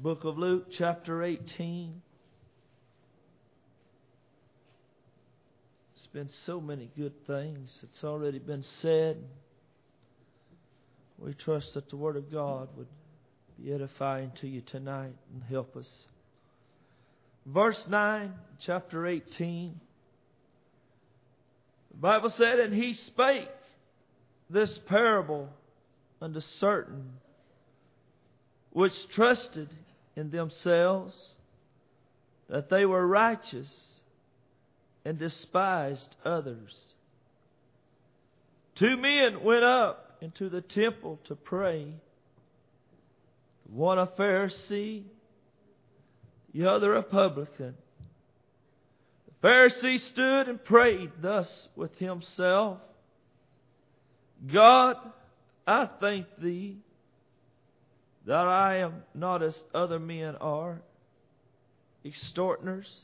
Book of Luke, chapter 18. There's been so many good things that's already been said. We trust that the Word of God would be edifying to you tonight and help us. Verse 9, chapter 18. The Bible said, "And he spake this parable unto certain which trusted in themselves that they were righteous, and despised others. 2 men went up into the temple to pray, one a Pharisee, the other a publican. The Pharisee stood and prayed thus with himself, God, I thank Thee that I am not as other men are, extortioners,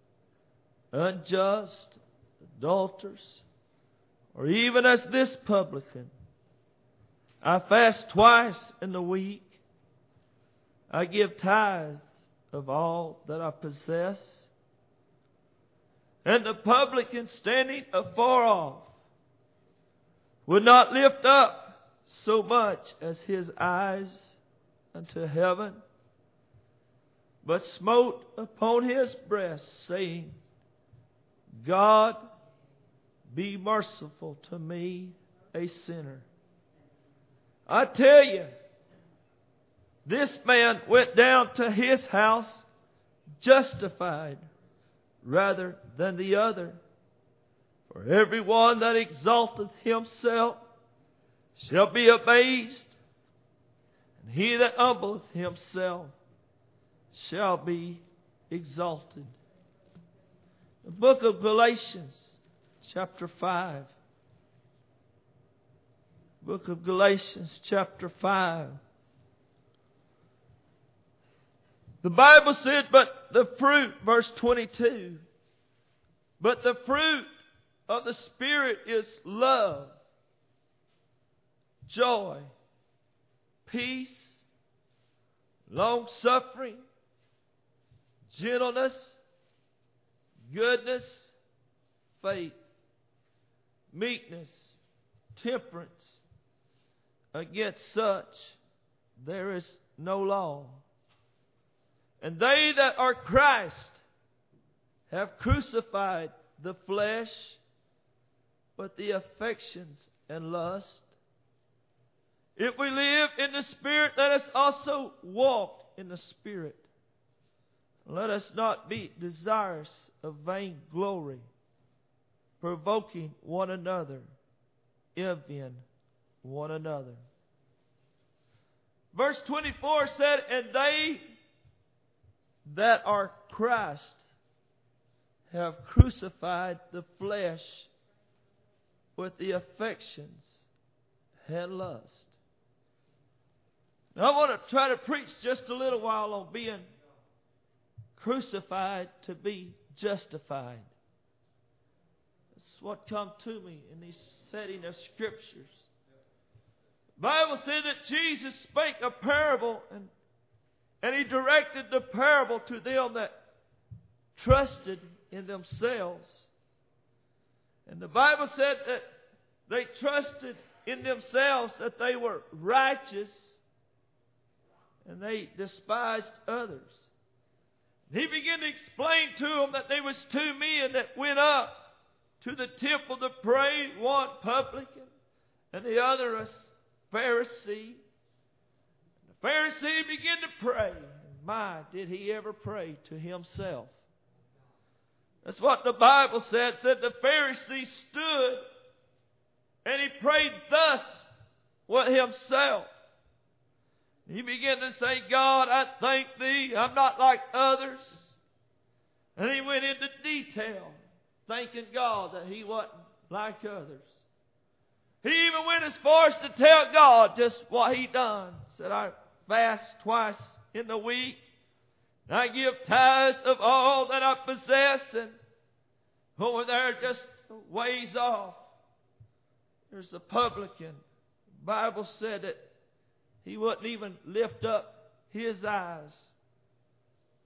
unjust, adulterers, or even as this publican. I fast twice in the week. I give tithes of all that I possess." And the publican, standing afar off, would not lift up so much as his eyes unto heaven, but smote upon his breast, saying, God, be merciful to me, a sinner. I tell you, this man went down to his house justified rather than the other. For everyone that exalteth himself shall be abased, and he that humbleth himself shall be exalted. The book of Galatians, chapter 5. Book of Galatians, chapter 5. The Bible said, but the fruit, verse 22, but the fruit of the Spirit is love, joy, peace, long-suffering, gentleness, goodness, faith, meekness, temperance. Against such there is no law. And they that are Christ have crucified the flesh with the affections and lust. If we live in the Spirit, let us also walk in the Spirit. Let us not be desirous of vain glory, provoking one another, envying one another. Verse 24 said, and they that are Christ have crucified the flesh with the affections and lust. Now I want to try to preach just a little while on being crucified to be justified. That's what come to me in these setting of scriptures. The Bible said that Jesus spake a parable, and He directed the parable to them that trusted in themselves. And the Bible said that they trusted in themselves, that they were righteous, and they despised others. And He began to explain to them that there was 2 men that went up to the temple to pray, one publican and the other a Pharisee. The Pharisee began to pray. My, did he ever pray to himself. That's what the Bible said. It said the Pharisee stood and he prayed thus with himself. He began to say, God, I thank Thee, I'm not like others. And he went into detail, thanking God that he wasn't like others. He even went as far as to tell God just what he done. Said, I fast twice in the week. And I give tithes of all that I possess. And over there just a ways off, there's a publican. The Bible said that he wouldn't even lift up his eyes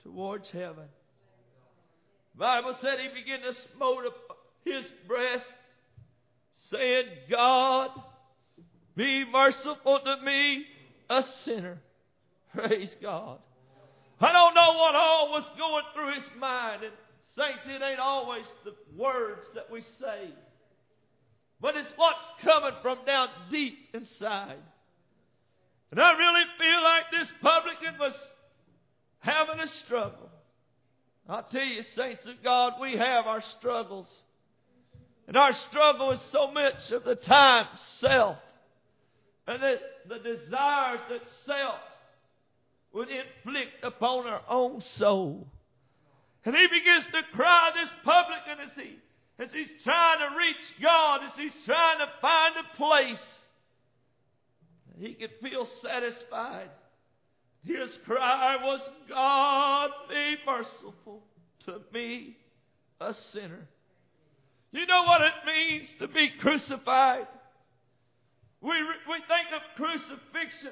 towards heaven. The Bible said he began to smote his breast, saying, God, be merciful to me, a sinner. Praise God. I don't know what all was going through his mind. And saints, it ain't always the words that we say, but it's what's coming from down deep inside. And I really feel like this publican was having a struggle. I'll tell you, saints of God, we have our struggles. And our struggle is so much of the time self. And the desires that self would inflict upon our own soul. And he begins to cry, this publican, as he's trying to reach God, as he's trying to find a place that he could feel satisfied. His cry was, God, be merciful to me, a sinner. You know what it means to be crucified? We think of crucifixion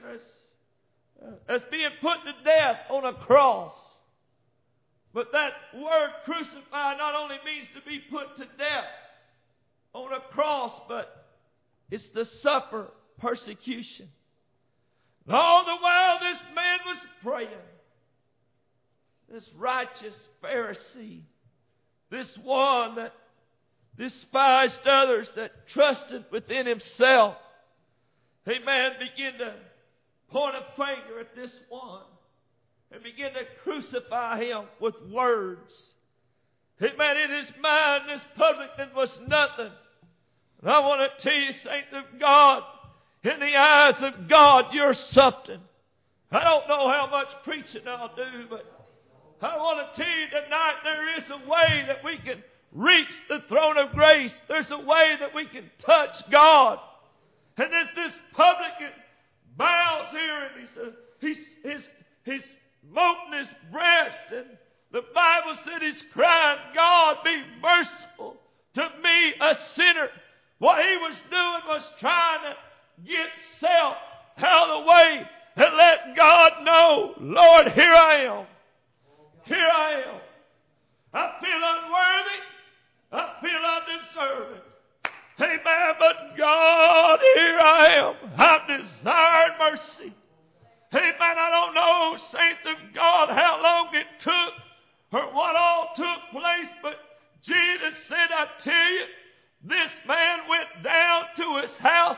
as being put to death on a cross. But that word crucify not only means to be put to death on a cross, but it's to suffer persecution. And all the while this man was praying, this righteous Pharisee, this one that despised others, that trusted within himself, amen, began to point a finger at this one and begin to crucify him with words. Amen. In his mind, this publican was nothing. And I want to tell you, saints of God, in the eyes of God, you're something. I don't know how much preaching I'll do, but I want to tell you tonight there is a way that we can reach the throne of grace. There's a way that we can touch God. And as this publican bows here and he's smoting his breast, and the Bible said he's crying, God, be merciful to me, a sinner. What he was doing was trying to get self out of the way and let God know, Lord, here I am. Here I am. I feel unworthy. I feel undeserving. Amen. But God, here I am. I've desired mercy. Amen. I don't know, saints of God, how long it took or what all took place, but Jesus said, I tell you, this man went down to his house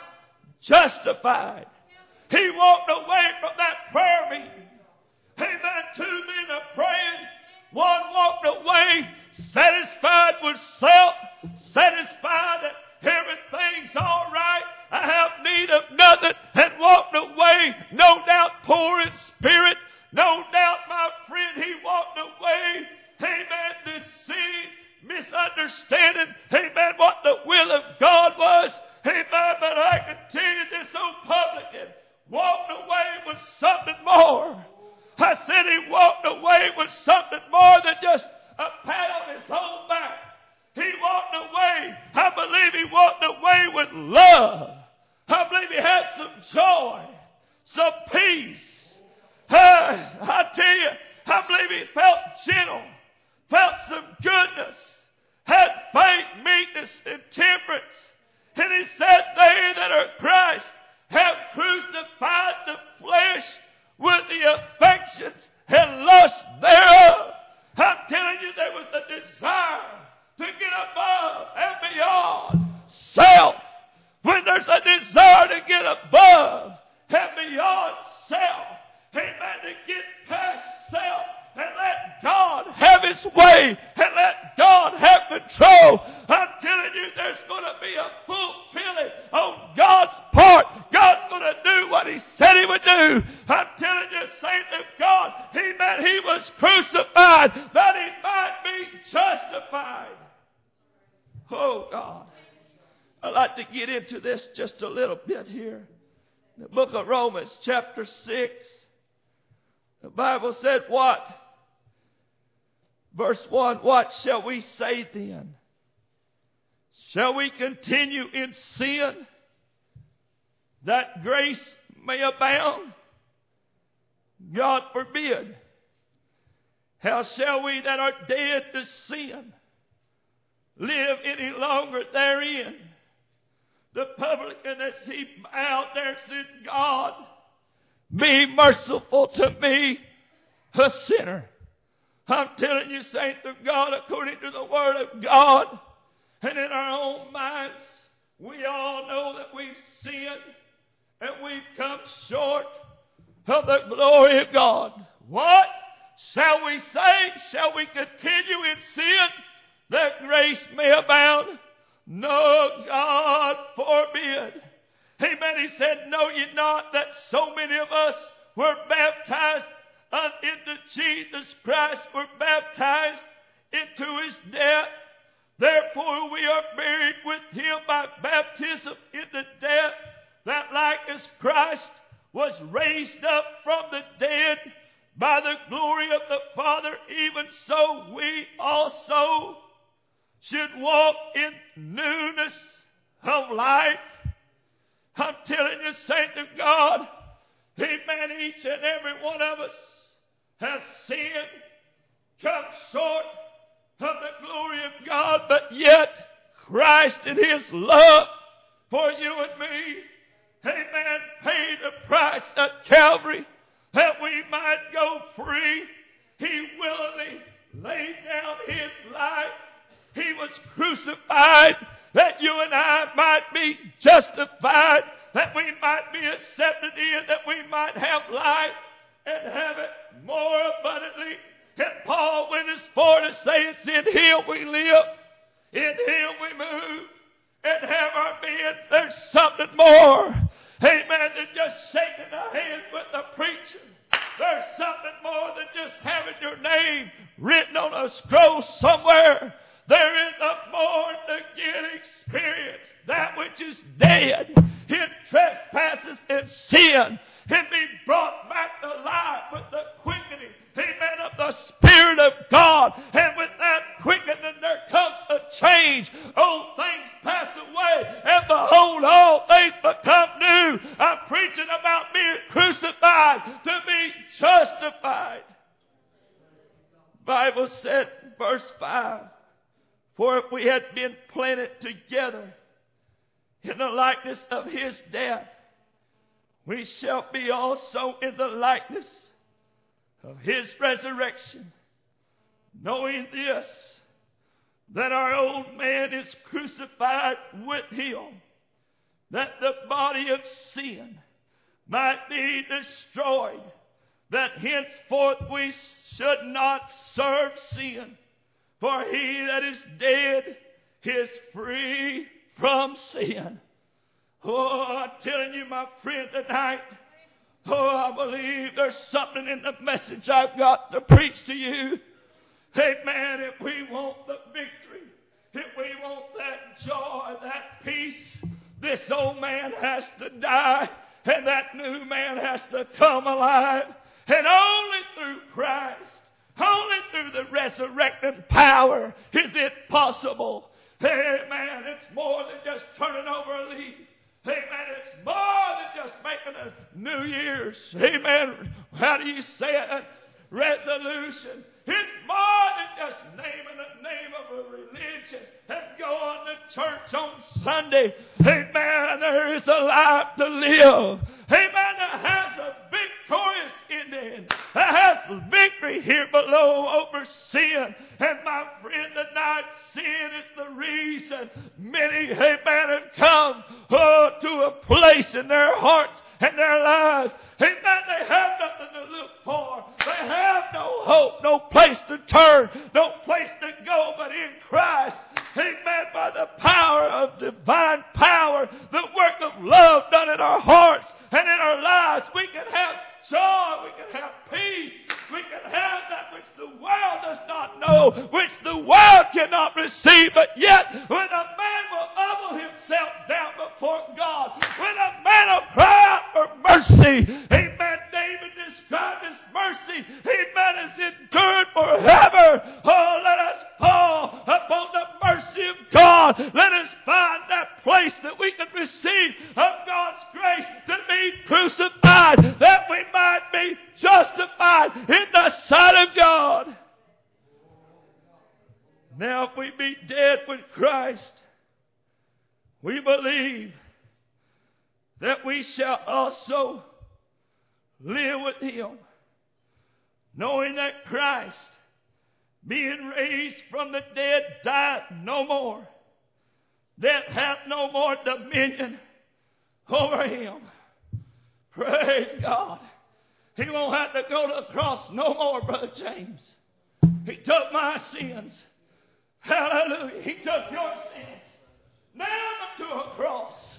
justified. He walked away from that prayer meeting. Amen. 2 men are praying. One walked away satisfied with self, satisfied that everything's all right. I have need of nothing, and walked away, no doubt poor in spirit. No doubt, my friend, he walked away, amen, deceived, misunderstanding, amen, what the will of God was. Amen, but I can tell you this old publican walked away with something more. I said he walked away with something more than just a pat on his own back. He walked away, I believe he walked away with love. I believe he had some joy, some peace. I tell you, I believe he felt gentle, felt some goodness, had faith, meekness, and temperance. And he said, they that are Christ have crucified the flesh with the affections and lust thereof. I'm telling you, there was a desire to get above and beyond self. When there's a desire to get above and beyond self, amen, to get past self and let God have His way and let God have control, I'm telling you, there's going to be a fulfilling on God's part. God's going to do what He said He would do. I'm telling you, saint of God, amen, He was crucified that He might be justified. Oh, God. I'd like to get into this just a little bit here. The book of Romans, chapter 6. The Bible said what? Verse 1, what shall we say then? Shall we continue in sin that grace may abound? God forbid. How shall we that are dead to sin live any longer therein? The publican, as he bowed there, said, God, be merciful to me, a sinner. I'm telling you, saints of God, according to the Word of God, and in our own minds, we all know that we've sinned and we've come short of the glory of God. What shall we say? Shall we continue in sin that grace may abound? No, God forbid. Amen. He said, know ye not that so many of us were baptized into Jesus Christ, were baptized into His death? Therefore we are buried with Him by baptism into death, that like as Christ was raised up from the dead by the glory of the Father, even so we also should walk in newness of life. I'm telling you, saint of God, amen, each and every one of us has sinned, come short of the glory of God, but yet Christ in His love for you and me, amen, paid the price at Calvary that we might go free. He willingly laid down His life. He was crucified that you and I might be justified, that we might be accepted in, that we might have life and have it more abundantly. And Paul went as far to say it's in Him we live, in Him we move, and have our being. There's something more, amen, than just shaking our hands with the preacher. There's something more than just having your name written on a scroll somewhere. There is a born again experience, that which is dead in trespasses and sin, can be brought back to life with the quickening, amen, of the Spirit of God. And with that quickening there comes a change. Old things pass away, and behold, all things become new. I'm preaching about being crucified to be justified. The Bible said, verse 5, for if we had been planted together in the likeness of His death, we shall be also in the likeness of His resurrection, knowing this, that our old man is crucified with Him, that the body of sin might be destroyed, that henceforth we should not serve sin. For he that is dead is free from sin. Oh, I'm telling you, my friend, tonight, oh, I believe there's something in the message I've got to preach to you. Amen. If we want the victory, if we want that joy, that peace, this old man has to die, and that new man has to come alive. And only through Christ, only through the resurrecting power is it possible. Amen. It's more than just turning over a leaf. Amen. It's more than just making a New Year's. Amen. How do you say it? A resolution. It's more than just naming the name of a religion and going to church on Sunday. Amen. There is a life to live. Amen. That has a victorious ending. That has victory here below over sin. And my friend, tonight, sin is the reason many, amen, have come to a place in their hearts and their lives. Amen. They have nothing to look for. They have no hope, no place to turn, no place to go but in Christ. Amen. By the power of divine power, the work of love done in our hearts and in our lives, we can have joy, we can have peace, we can have that which the world does not know, which the world cannot receive. But yet, when a man will humble himself down before God, when a man will cry out for mercy, amen, David described his mercy, amen, as endured forever. Oh, let us fall upon the mercy of God. Let us find that place that we can receive of God's grace to be crucified, that we might be justified in the sight of God. Now if we be dead with Christ, we believe that we shall also live with Him, knowing that Christ, being raised from the dead, died no more. Death hath no more dominion over Him. Praise God. He won't have to go to the cross no more, Brother James. He took my sins. Hallelujah. He took your sins. Nailed them to a cross.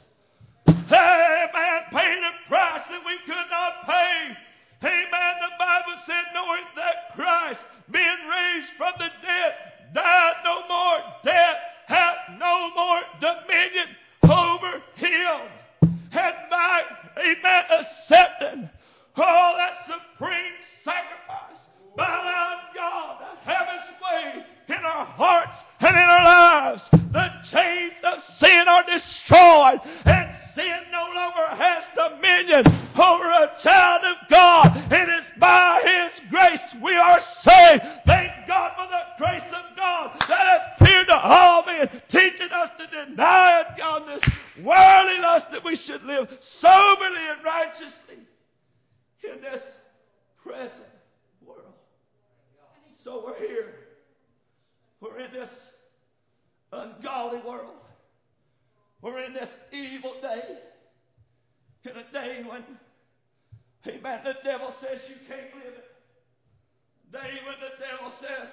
Amen. Paid a price that we could not pay. Amen. The Bible said, knowing that Christ, being raised from the dead, died no more. Death hath no more dominion over Him. And by, amen, accepting all that supreme sacrifice by allowing God to have His way in our hearts and in our lives, the chains of sin are destroyed, and sin no longer has dominion over a child of God. It is by His grace we are saved. Thank God for the grace of God that appeared to all men, teaching us to deny ungodliness, worldly lust, that we should live soberly and righteously in this present world. So we're here. We're in this ungodly world. We're in this evil day. In a day when, amen, the devil says you can't live it. A day when the devil says,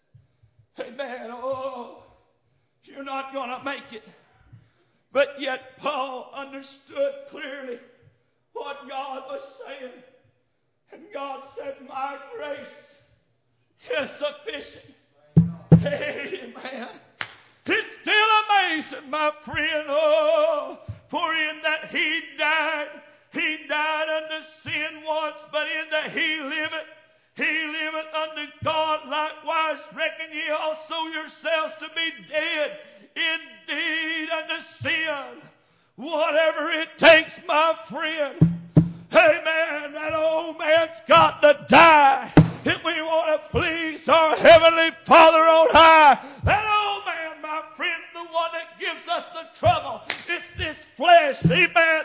amen, oh, you're not going to make it. But yet Paul understood clearly what God was saying. And God said, my grace is sufficient. Amen. It's still amazing, my friend. Oh, for in that He died unto sin once, but in that He liveth unto God. Likewise reckon ye also yourselves to be dead indeed unto sin. Whatever it takes, my friend. Amen. That old man's got to die if we want to please our Heavenly Father on high. That old man, my friend, the one that gives us the trouble. It's this flesh, amen,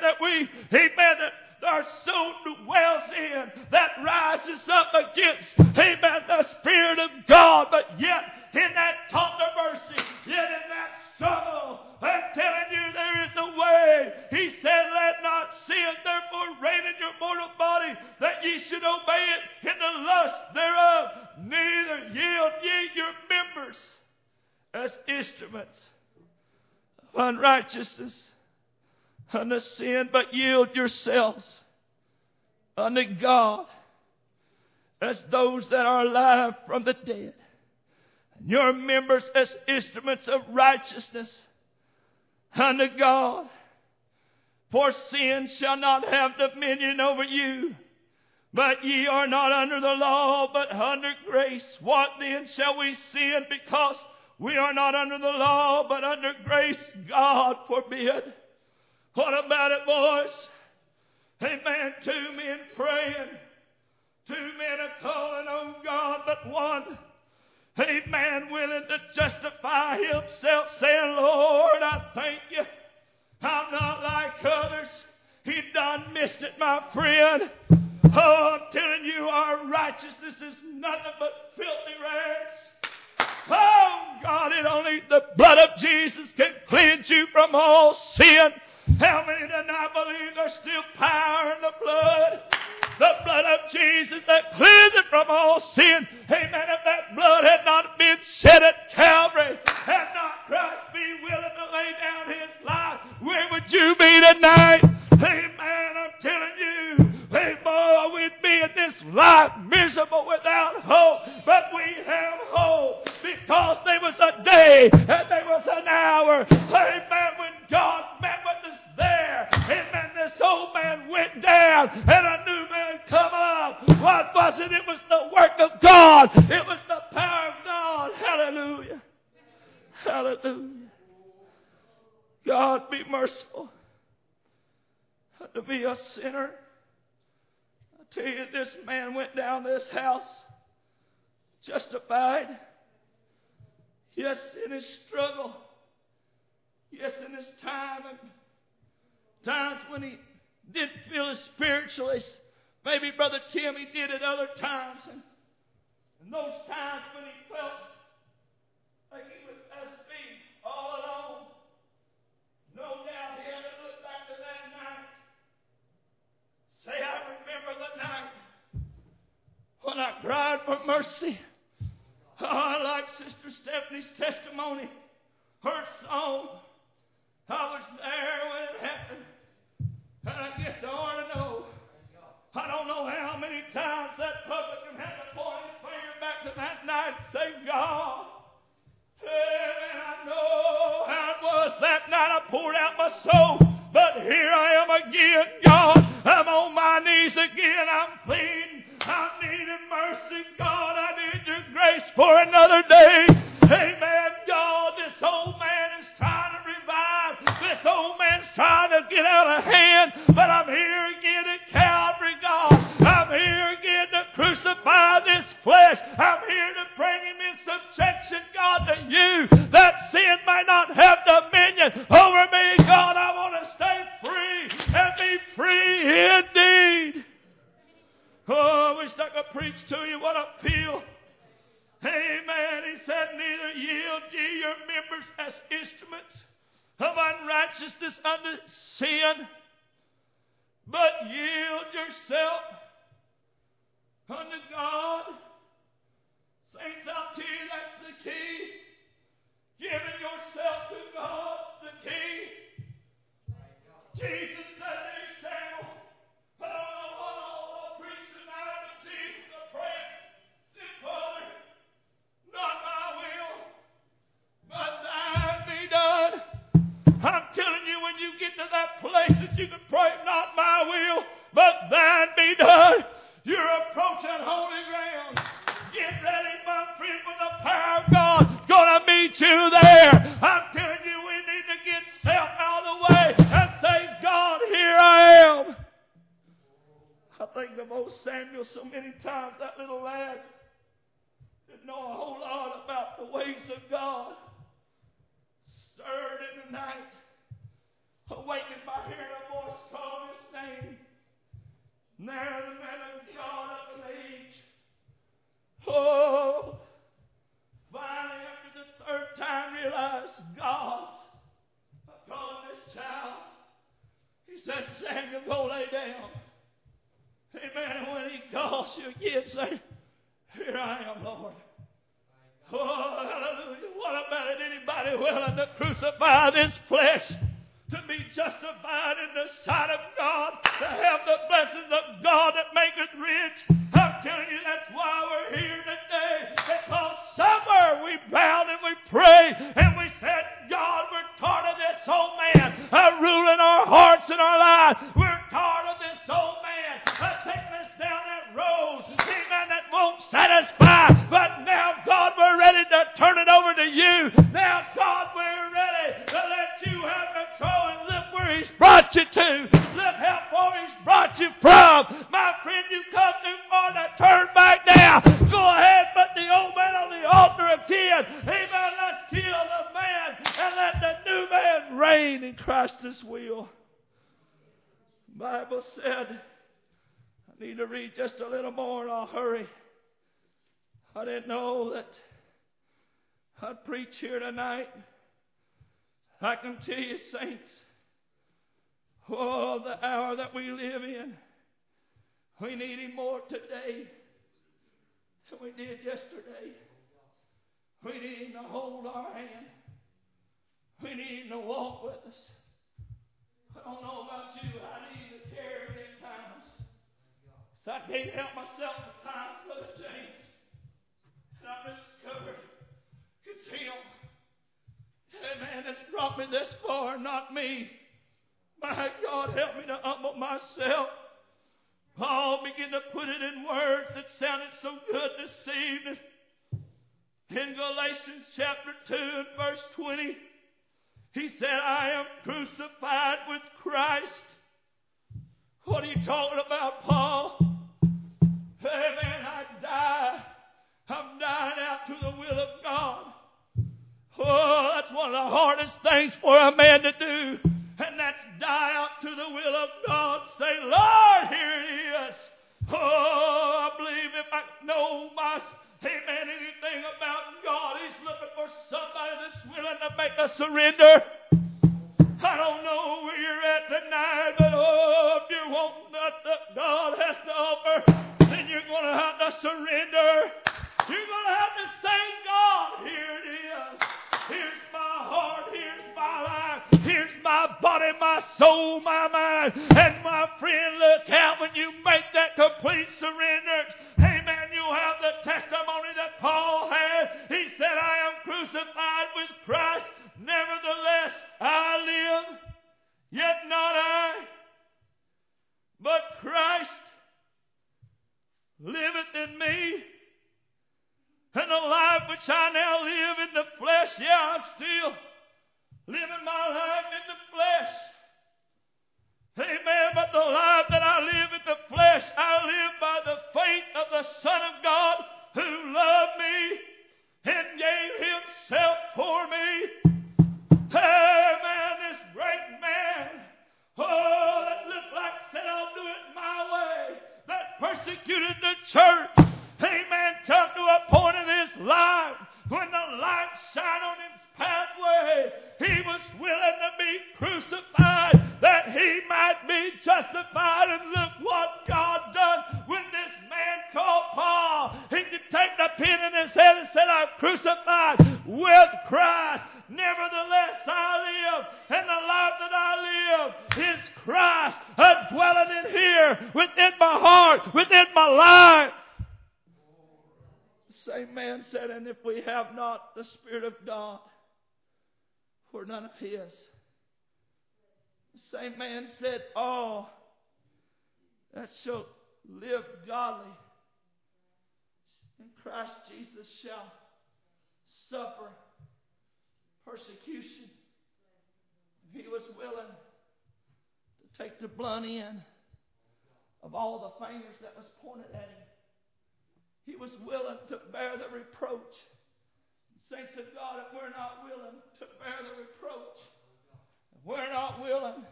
that our soul dwells in, that rises up against, amen, the Spirit of God. But yet, in that controversy, yet in that struggle, I'm telling you, there is a way. He said, let not sin therefore reign in your mortal body, that ye should obey it in the lust thereof. Neither yield ye your members as instruments of unrighteousness unto sin, but yield yourselves unto God as those that are alive from the dead, and your members as instruments of righteousness unto God. For sin shall not have dominion over you. But ye are not under the law, but under grace. What then shall we sin because we are not under the law, but under grace? God forbid. What about it, boys? Amen. 2 men praying. 2 men are calling on God, but one, amen, willing to justify himself, saying, Lord, I thank you. I'm not like others. He done missed it, my friend. Oh, I'm telling you, our righteousness is nothing but filthy rags. Oh, God, only the blood of Jesus can cleanse you from all sin. How many tonight believe there's still power in the blood? The blood of Jesus that cleanses from all sin. Amen. If that blood had not been shed at Calvary, had not Christ been willing to lay down His life, where would you be tonight? Amen. I'm telling you, hey boy, we'd be in this life miserable without hope. But we have hope because there was a day and there was an hour, amen, when God met with us there. Amen. This old man went down and a new man come up. What was it? It was the work of God. It was the power of God. Hallelujah. Hallelujah. God be merciful to be a sinner. I tell you, this man went down this house justified. Yes, in his struggle. Yes, in his time. And times when he didn't feel as spiritual as maybe Brother Tim, he did at other times. And those times when he felt like he was just being all alone. No doubt he had to look back to that night. Say, I remember the night when I cried for mercy. Oh, I like Sister Stephanie's testimony, her song. I was there when it happened. And I guess I ought to know. I don't know how many times that publican had to point his finger back to that night and say, God, and I know how it was that night. I poured out my soul. But here I am again, God. I'm on my knees again. I'm pleading. I needing mercy, God. I need your grace for another day. Amen, God. This old man is trying to revive. This old man's trying to get out of hand. But I'm here again at Calvary, God. I'm here again to crucify this flesh. I'm here to bring him in subjection, God, to you, that sin may not have dominion over me. God, I want to stay free and be free indeed. Oh, I wish I could preach to you what I feel. Amen. He said, neither yield ye your members as instruments of unrighteousness unto sin, but yield yourself unto God. Saints, I'll tell you that's the key. Giving yourself to God's the key. Jesus said to himself, I don't know what all I'll preach tonight, but Jesus, I pray, say, Father, not my will, but thine be done. I'm telling you, when you get to that place that you can pray, not my will, but thine be done, you're approaching holy ground. Get ready, my friend, with the power of God. Gonna meet you there. I'm telling you, we need to get self out of the way and say, God, here I am. I think of old Samuel so many times, that little lad didn't know a whole lot about the ways of God. Stirred in the night, awakened by hearing a voice calling his name. And there the man of God up in age. Oh, finally after the third time realized God's calling this child. He said, Samuel, go lay down. Amen. And when he calls you again, say, here I am, Lord. Oh, hallelujah. What about it? Anybody willing to crucify this flesh? To be justified in the sight of God, to have the blessings of God that maketh rich. I'm telling you, that's why we're here today. Because somewhere we bowed and we prayed and we said, God, we're tired of this old man ruling our hearts and our lives. We're tired of this old man taking us down that road, amen, that won't satisfy. But now, God, we're ready to turn it over to you. Now, God, we're ready to let you have control and look where He's brought you to. Look how far He's brought you from. My friend, you come too far to turn back now. Go ahead, put the old man on the altar again. Amen. Let's kill the man and let the new man reign in Christ's will. The Bible said, I need to read just a little more and I'll hurry. I didn't know that I'd preach here tonight. I can tell you, saints, oh, the hour that we live in, we need Him more today than we did yesterday. We need Him to hold our hand. We need Him to walk with us. I don't know about you, I need Him to carry me at times. So I can't help myself at times, Brother James. And I discovered it's Him. Amen. That's brought me this far, not me. My God, help me to humble myself. Paul began to put it in words that sounded so good this evening. In Galatians chapter 2 and verse 20, he said, I am crucified with Christ. What are you talking about, Paul? Amen. I die. I'm dying out to the will of God. things for a man to do, and that's die out to the will of God. Say, Lord, here it is. Oh, I believe if I know anything about God, He's looking for somebody that's willing to make a surrender. I don't know where you're at tonight, but if you want what God has to offer, then you're going to have to surrender. You're going to have to say, God, here it is. Here's my heart. Here's my life. Here's my body, my soul, my mind. And my friend, look out when you make that complete surrender. Amen. You'll have the testimony that Paul had. He said, I am crucified with Christ. Nevertheless, I live. Yet not I, but Christ liveth in me. And the life which I now live in the flesh, I'm still living my life in the flesh. Amen. But the life that I live in the flesh, I live by the faith of the Son of God who loved me and gave Himself for me. Amen. This great man, that looked like said, I'll do it my way, that persecuted the church. Amen. Come to a point in his life when the light shined on his pathway, he was willing to be crucified that he might be justified. And look what God done when this man called Paul. He could take the pen in his hand and said, I'm crucified with Christ. Nevertheless, I live, and the life that I live is Christ dwelling in here, within my heart, within my life. The same man said, and if we have not the Spirit of God, we're none of His. The same man said, all that shall live godly in Christ Jesus shall suffer persecution. He was willing to take the blunt end of all the fingers that was pointed at him. He was willing to bear the reproach. Saints of God, if we're not willing to bear the reproach, if we're not willing,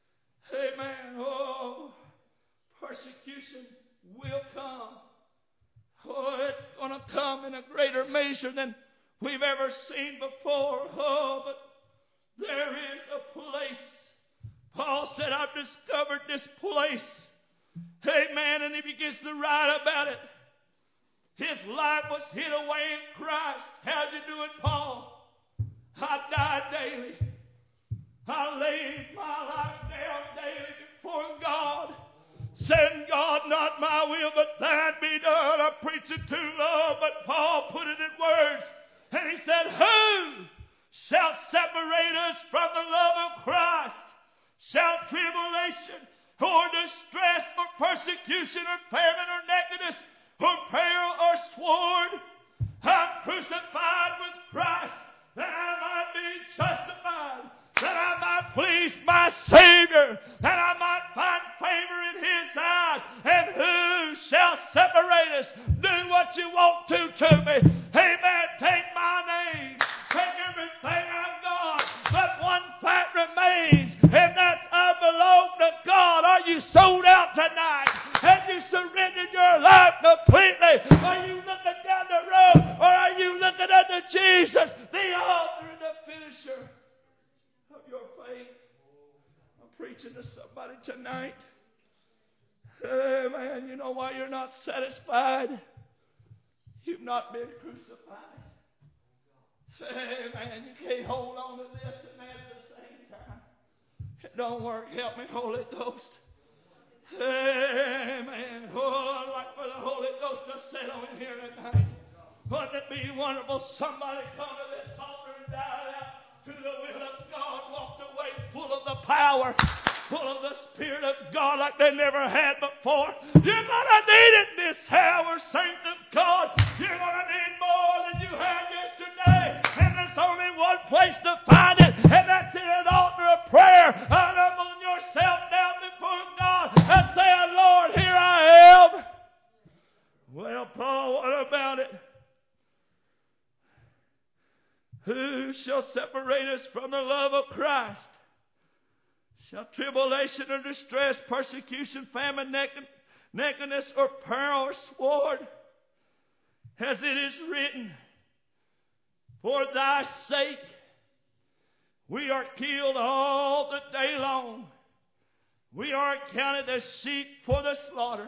amen, persecution will come. It's going to come in a greater measure than we've ever seen before. But there is a place. Paul said, I've discovered this place. Amen. And he begins to write about it. His life was hid away in Christ. How'd you do it, Paul? I died daily. I laid my life down daily before God. Saying, God, not my will, but thine be done. I'm preaching too long, but Paul put it in words. And he said, who shall separate us from the love of Christ? Shall tribulation or distress or persecution or famine or nakedness or peril or sword? I'm crucified with Christ that I might be justified, that I might please my Savior, that I might find favor in His eyes. And who shall separate us? Do what you want to me. Amen. Take my name. Take everything I've got. But one fact remains, and that's I belong to God. Are you sold out tonight? Have you surrendered your life completely? Are you looking down the road, or are you looking unto Jesus, the author and the finisher of your faith? I'm preaching to somebody tonight. Hey, man, you know why you're not satisfied? You've not been crucified. Hey, man, you can't hold on to this and that at the same time. It don't work. Help me, Holy Ghost. Amen. Oh, I'd like for the Holy Ghost to settle in here tonight. Wouldn't it be wonderful? Somebody come to this altar and died out to the will of God, walked away full of the power, full of the Spirit of God like they never had before. You're going to need it this hour, saints of God. You're going to need more than you had yesterday. And there's only one place to find it, and that's in an altar of prayer. Humble yourself down before God and say, Lord, here I am. Well, Paul, what about it? Who shall separate us from the love of Christ? Shall tribulation or distress, persecution, famine, nakedness, or peril, or sword? As it is written, for thy sake we are killed all the day long. We are counted as sheep for the slaughter.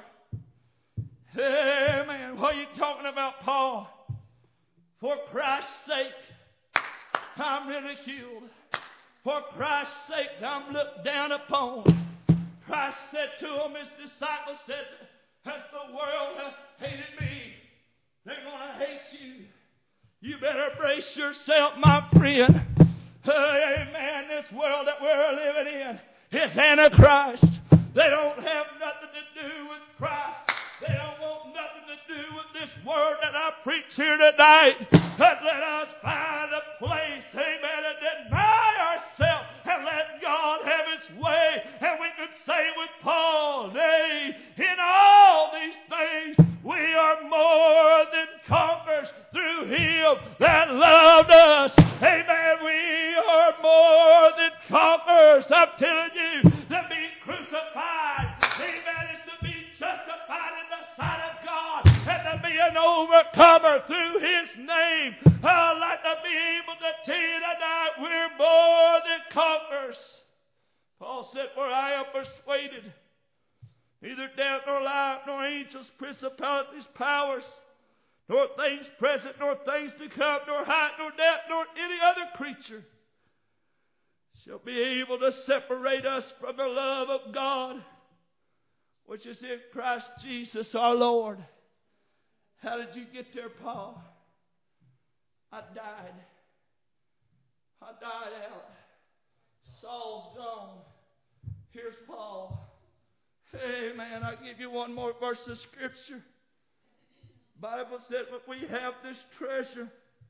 Amen. What are you talking about, Paul? For Christ's sake, I'm ridiculed. For Christ's sake, I'm looked down upon. Christ said to him, his disciples said, as the world hath hated me, they're going to hate you. You better brace yourself, my friend. Amen. This world that we're living in is Antichrist. They don't have nothing to do with Christ. They don't want nothing to do with this word that I preach here tonight. But let us find a place, amen, and deny ourselves and let God have His way. And we could say with Paul, nay, in all these things we are more than conquerors through Him that loved us. Amen. We are more than conquerors. I'm telling you, to be crucified, amen, is to be justified in the sight of God and to be an overcomer through His name. I'd like to be able to tell you tonight we're more than conquerors. Paul said, for I am persuaded neither death nor life, nor angels, principalities, powers, nor things present, nor things to come, nor height, nor depth, nor any other creature shall be able to separate us from the love of God, which is in Christ Jesus our Lord. How did you get there, Paul? I died. I died out. Saul's gone. Here's Paul. Amen. I'll give you one more verse of Scripture. The Bible said that we have this treasure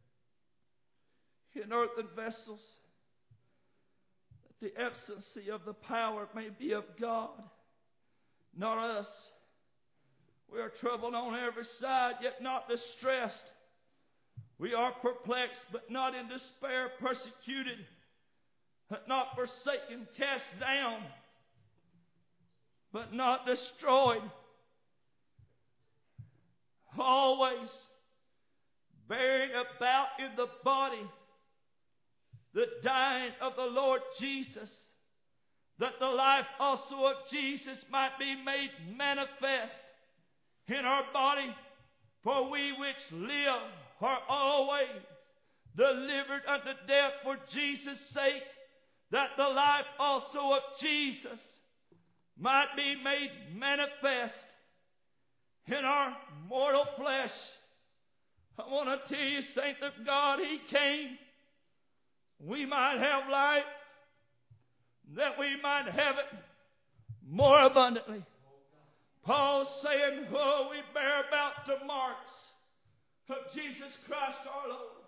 in earthen vessels, that the excellency of the power may be of God, not us. We are troubled on every side, yet not distressed. We are perplexed, but not in despair, persecuted, but not forsaken, cast down, but not destroyed. Always bearing about in the body the dying of the Lord Jesus, that the life also of Jesus might be made manifest in our body. For we which live are always delivered unto death for Jesus' sake, that the life also of Jesus might be made manifest in our mortal flesh. I want to tell you, saints of God, He came. We might have life, that we might have it more abundantly. Paul's saying, oh, we bear about the marks of Jesus Christ our Lord.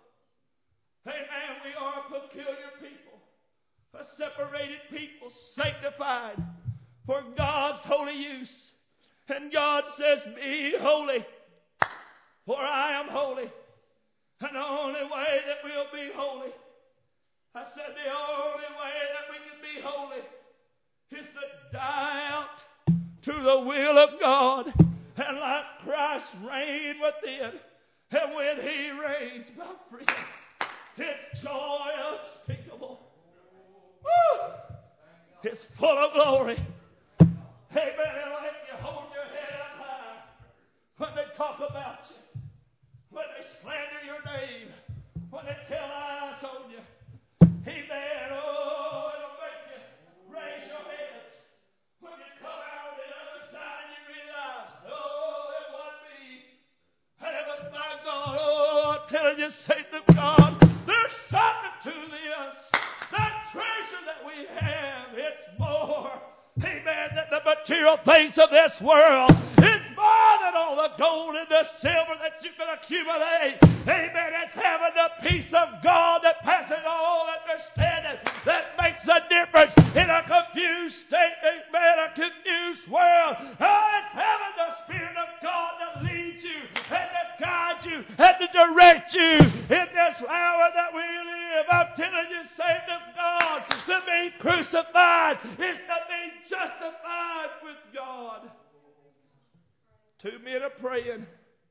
Amen. We are a peculiar people, a separated people, sanctified for God's holy use. And God says, be holy, for I am holy. And the only way that we'll be holy, I said the only way that we can be holy is to die out to the will of God and let Christ reign within. And when He reigns, my friend, it's joy unspeakable. Woo! It's full of glory. Amen. It'll make you hold your head up high when they talk about you, when they slander your name, when they tell lies on you. Amen. Oh, it'll make you raise your heads when you come out on the other side and you realize, oh, it wasn't me. And it was my God. Oh, I'm telling you, saints of God, there's something to this. That treasure that we have, it's more, amen, than the material things of this world. It's more than all the gold and the silver that you can accumulate. Amen. It's having the peace of God that passes all understanding, that makes a difference in a confused state, amen, a confused world. Oh, it's having the Spirit of God that leads you and that guides guide you and to direct you in this hour that we live. I'm telling you, saints of God, to be crucified is to be justified with God. Two men are praying.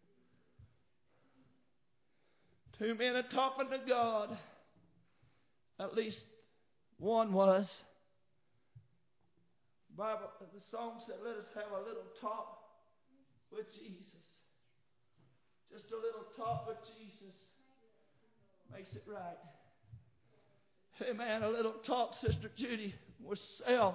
Two men are talking to God. At least one was. Bible, the song said, let us have a little talk with Jesus. Just a little talk with Jesus makes it right. Amen. A little talk, Sister Judy, with self.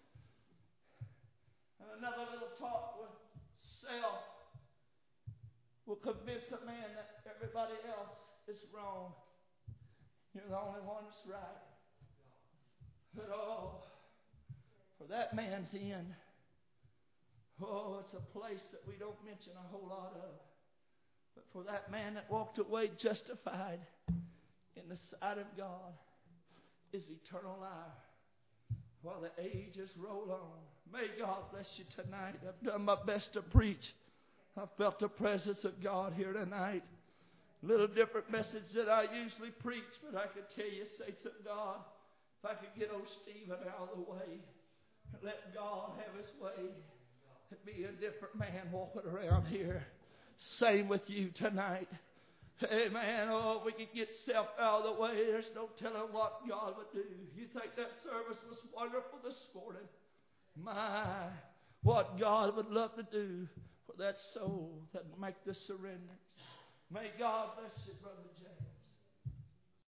And another little talk with self will convince a man that everybody else is wrong. You're the only one that's right. But for that man's end, it's a place that we don't mention a whole lot of. But for that man that walked away justified in the sight of God is eternal life while the ages roll on. May God bless you tonight. I've done my best to preach. I felt the presence of God here tonight. A little different message that I usually preach, but I can tell you, saints of God, if I could get old Stephen out of the way and let God have his way, it'd be a different man walking around here. Same with you tonight. Amen. We could get self out of the way. There's no telling what God would do. You think that service was wonderful this morning? My, what God would love to do for that soul that make the surrender. May God bless you, Brother James.